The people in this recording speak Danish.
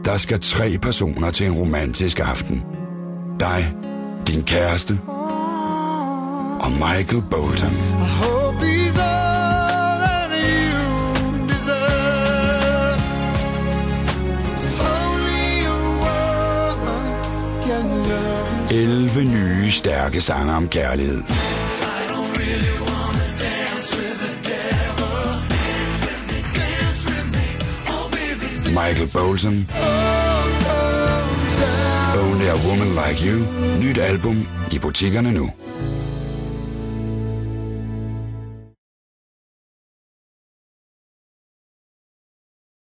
Der skal 3 personer til en romantisk aften. Dig, din kæreste og Michael Bolton. Hope he's all that you deserve. Only a woman can love. 11 nye, stærke sange om kærlighed. Michael Bolton. Only a Woman Like You. Nyt album i butikkerne nu.